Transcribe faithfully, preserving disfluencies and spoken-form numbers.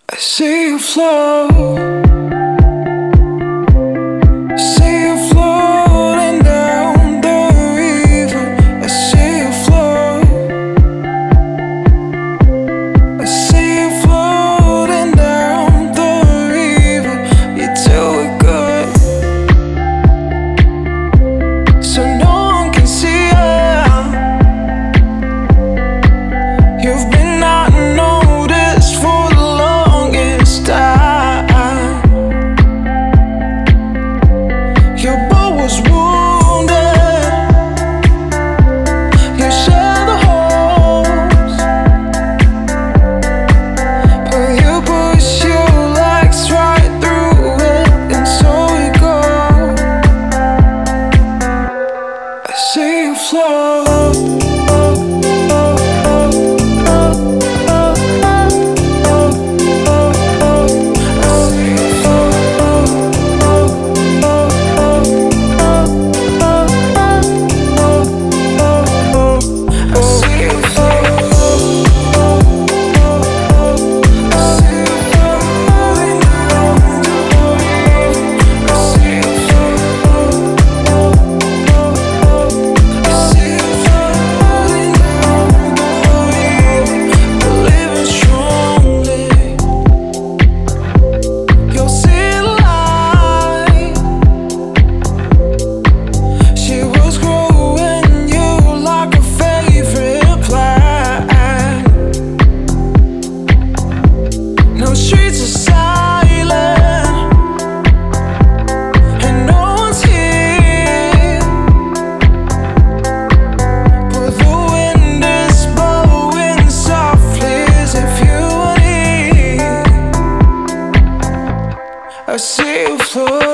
I see you flow. See you floating down the river. I see you flow. I see you floating down the river. You do it good, so no one can see you. You've been not noticed for the longest time. Your boat was wounded. You share the holes, but you push your legs right through it, and so we go. I see you flow. Streets are silent and no one's here, but the wind is blowing softly as if you were here. I see you float.